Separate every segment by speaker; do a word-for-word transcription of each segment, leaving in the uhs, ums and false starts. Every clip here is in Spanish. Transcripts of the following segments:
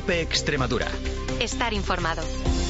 Speaker 1: COPE Extremadura.
Speaker 2: Estar informado.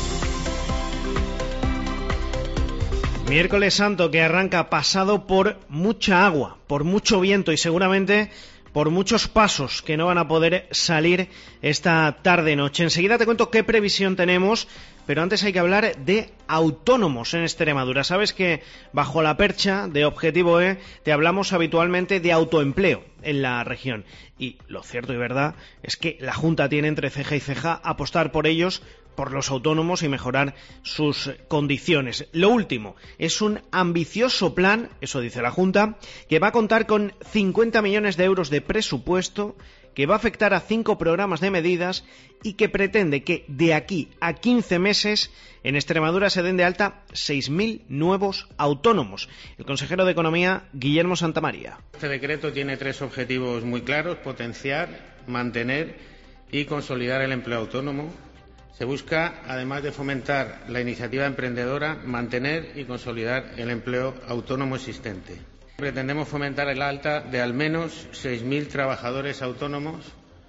Speaker 3: Miércoles Santo que arranca pasado por mucha agua, por mucho viento y seguramente por muchos pasos que no van a poder salir esta tarde-noche. Enseguida te cuento qué previsión tenemos, pero antes hay que hablar de autónomos en Extremadura. Sabes que bajo la percha de Objetivo E te hablamos habitualmente de autoempleo en la región. Y lo cierto y verdad es que la Junta tiene entre ceja y ceja apostar por ellos, por los autónomos y mejorar sus condiciones. Lo último es un ambicioso plan, eso dice la Junta, que va a contar con cincuenta millones de euros de presupuesto, que va a afectar a cinco programas de medidas y que pretende que de aquí a quince meses en Extremadura se den de alta seis mil nuevos autónomos. El consejero de Economía, Guillermo Santamaría.
Speaker 4: Este decreto tiene tres objetivos muy claros: potenciar, mantener y consolidar el empleo autónomo. Se busca, además de fomentar la iniciativa emprendedora, mantener y consolidar el empleo autónomo existente. Pretendemos fomentar el alta de al menos seis mil trabajadores autónomos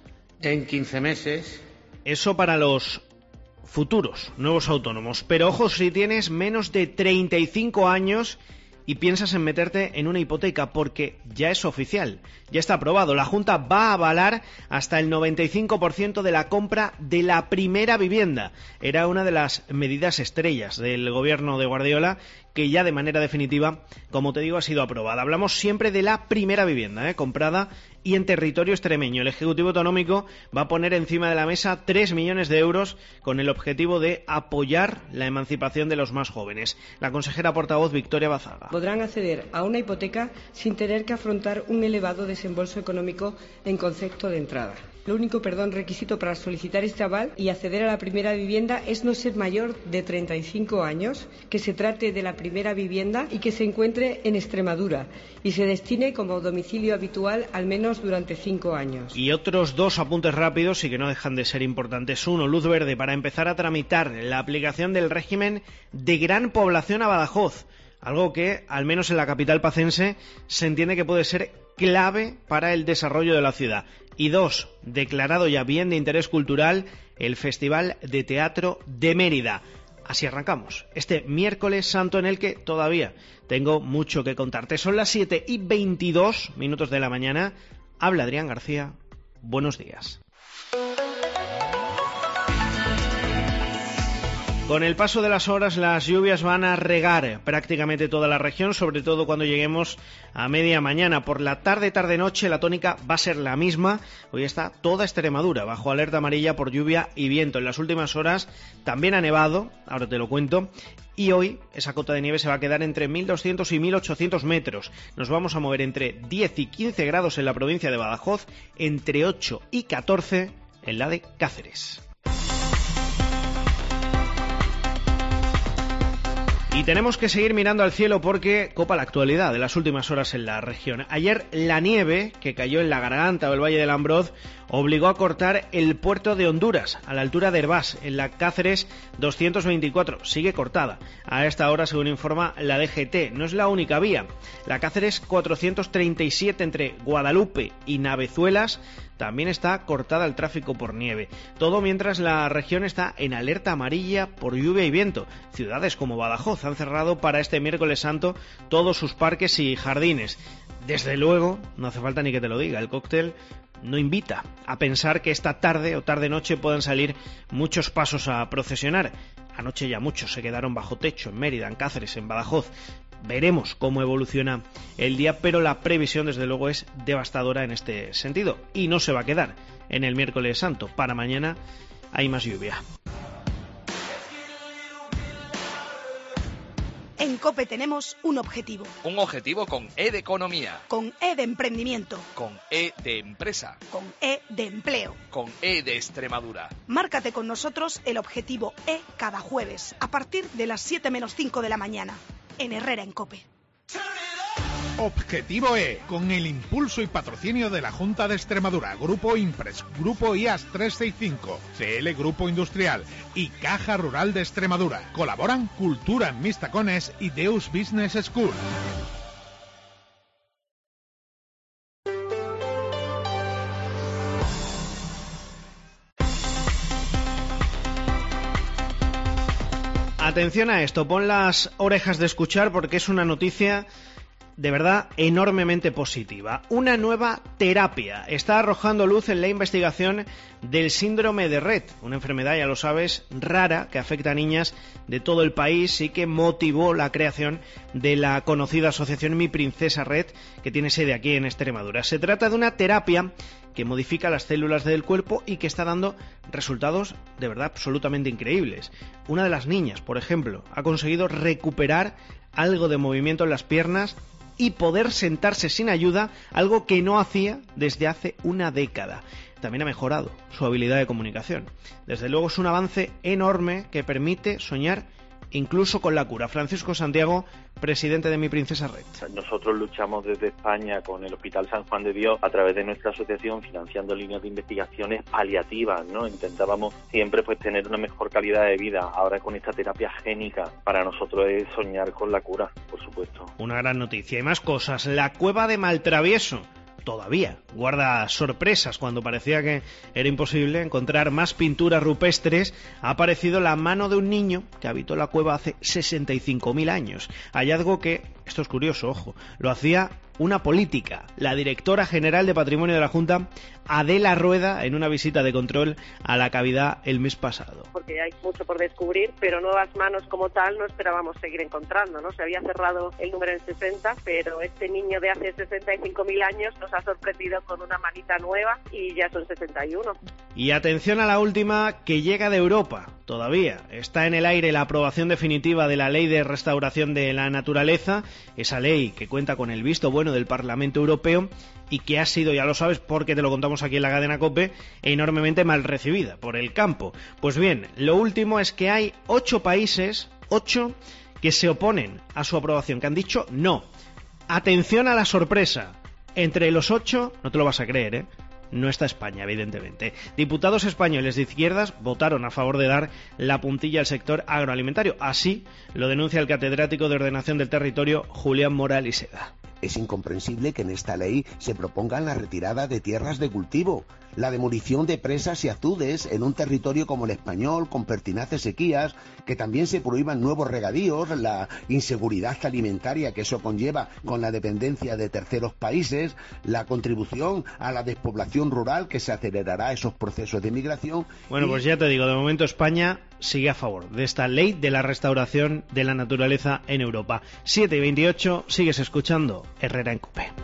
Speaker 4: en quince meses.
Speaker 3: Eso para los futuros nuevos autónomos. Pero ojo, si tienes menos de treinta y cinco años y piensas en meterte en una hipoteca, porque ya es oficial, ya está aprobado. La Junta va a avalar hasta el noventa y cinco por ciento de la compra de la primera vivienda. Era una de las medidas estrellas del gobierno de Guardiola, que ya de manera definitiva, como te digo, ha sido aprobada. Hablamos siempre de la primera vivienda, ¿eh? comprada y en territorio extremeño. El Ejecutivo Autonómico va a poner encima de la mesa tres millones de euros con el objetivo de apoyar la emancipación de los más jóvenes. La consejera portavoz Victoria Bazaga.
Speaker 5: Podrán acceder a una hipoteca sin tener que afrontar un elevado desembolso económico en concepto de entrada. Lo único, perdón, requisito para solicitar este aval y acceder a la primera vivienda es no ser mayor de treinta y cinco años, que se trate de la primera vivienda y que se encuentre en Extremadura y se destine como domicilio habitual al menos durante cinco años.
Speaker 3: Y otros dos apuntes rápidos y que no dejan de ser importantes. Uno, luz verde para empezar a tramitar la aplicación del régimen de gran población a Badajoz. Algo que, al menos en la capital pacense, se entiende que puede ser clave para el desarrollo de la ciudad. Y dos, declarado ya bien de interés cultural el Festival de Teatro de Mérida. Así arrancamos este miércoles santo en el que todavía tengo mucho que contarte. Son las siete y veintidós minutos de la mañana. Habla Adrián García. Buenos días. Con el paso de las horas, las lluvias van a regar prácticamente toda la región, sobre todo cuando lleguemos a media mañana. Por la tarde, tarde-noche, la tónica va a ser la misma. Hoy está toda Extremadura bajo alerta amarilla por lluvia y viento. En las últimas horas también ha nevado, ahora te lo cuento, y hoy esa cota de nieve se va a quedar entre mil doscientos y mil ochocientos metros. Nos vamos a mover entre diez y quince grados en la provincia de Badajoz, entre ocho y catorce en la de Cáceres. Y tenemos que seguir mirando al cielo porque copa la actualidad de las últimas horas en la región. Ayer la nieve que cayó en la Garganta o el Valle del Ambroz obligó a cortar el puerto de Honduras a la altura de Herbás, en la Cáceres doscientos veinticuatro. Sigue cortada a esta hora, según informa la D G T. No es la única vía. La Cáceres cuatrocientos treinta y siete entre Guadalupe y Navezuelas también está cortada al tráfico por nieve. Todo mientras la región está en alerta amarilla por lluvia y viento. Ciudades como Badajoz han cerrado para este miércoles santo todos sus parques y jardines. Desde luego, no hace falta ni que te lo diga, el cóctel no invita a pensar que esta tarde o tarde-noche puedan salir muchos pasos a procesionar. Anoche ya muchos se quedaron bajo techo en Mérida, en Cáceres, en Badajoz. Veremos cómo evoluciona el día, pero la previsión desde luego es devastadora en este sentido y no se va a quedar en el miércoles santo. Para mañana hay más lluvia.
Speaker 6: En COPE tenemos un objetivo.
Speaker 1: Un objetivo con E de economía.
Speaker 6: Con E de emprendimiento.
Speaker 1: Con E de empresa.
Speaker 6: Con E de empleo.
Speaker 1: Con E de Extremadura.
Speaker 6: Márcate con nosotros el objetivo E cada jueves, a partir de las siete menos cinco de la mañana, en Herrera en COPE.
Speaker 7: Objetivo E, con el impulso y patrocinio de la Junta de Extremadura, Grupo Impres, Grupo I A S trescientos sesenta y cinco, C L Grupo Industrial y Caja Rural de Extremadura. Colaboran Cultura en Mis Tacones y Deus Business School.
Speaker 3: Atención a esto, pon las orejas de escuchar porque es una noticia de verdad enormemente positiva. Una nueva terapia está arrojando luz en la investigación del síndrome de Rett, una enfermedad, ya lo sabes, rara que afecta a niñas de todo el país y que motivó la creación de la conocida asociación Mi Princesa Rett, que tiene sede aquí en Extremadura. Se trata de una terapia que modifica las células del cuerpo y que está dando resultados de verdad absolutamente increíbles. Una de las niñas, por ejemplo, ha conseguido recuperar algo de movimiento en las piernas y poder sentarse sin ayuda, algo que no hacía desde hace una década. También ha mejorado su habilidad de comunicación. Desde luego es un avance enorme que permite soñar incluso con la cura. Francisco Santiago, presidente de Mi Princesa Rett.
Speaker 2: Nosotros luchamos desde España con el Hospital San Juan de Dios a través de nuestra asociación financiando líneas de investigaciones paliativas, ¿no? Intentábamos siempre pues tener una mejor calidad de vida. Ahora con esta terapia génica para nosotros es soñar con la cura, por supuesto.
Speaker 3: Una gran noticia. Y más cosas. La cueva de Maltravieso todavía guarda sorpresas. Cuando parecía que era imposible encontrar más pinturas rupestres, ha aparecido la mano de un niño que habitó la cueva hace sesenta y cinco mil años. Hallazgo que, esto es curioso, ojo, lo hacía una política, la directora general de Patrimonio de la Junta, Adela Rueda, en una visita de control a la cavidad el mes pasado.
Speaker 8: Porque hay mucho por descubrir, pero nuevas manos como tal no esperábamos seguir encontrando, ¿no? Se había cerrado el número en sesenta, pero este niño de hace sesenta y cinco mil años nos ha sorprendido con una manita nueva y ya son sesenta y uno.
Speaker 3: Y atención a la última, que llega de Europa. Todavía está en el aire la aprobación definitiva de la Ley de Restauración de la Naturaleza, esa ley que cuenta con el visto bueno del Parlamento Europeo y que ha sido, ya lo sabes porque te lo contamos aquí en la cadena COPE, enormemente mal recibida por el campo. Pues bien, lo último es que hay ocho países, ocho, que se oponen a su aprobación, que han dicho no. Atención a la sorpresa, entre los ocho, no te lo vas a creer, ¿eh? No está España, evidentemente. Diputados españoles de izquierdas votaron a favor de dar la puntilla al sector agroalimentario. Así lo denuncia el catedrático de Ordenación del Territorio, Julián Moral y Seda.
Speaker 9: Es incomprensible que en esta ley se propongan la retirada de tierras de cultivo, la demolición de presas y azudes en un territorio como el español, con pertinaces sequías, que también se prohíban nuevos regadíos, la inseguridad alimentaria que eso conlleva con la dependencia de terceros países, la contribución a la despoblación rural que se acelerará esos procesos de migración.
Speaker 3: Bueno, y... pues ya te digo, de momento España sigue a favor de esta ley de la restauración de la naturaleza en Europa. siete y veintiocho, sigues escuchando Herrera en COPE.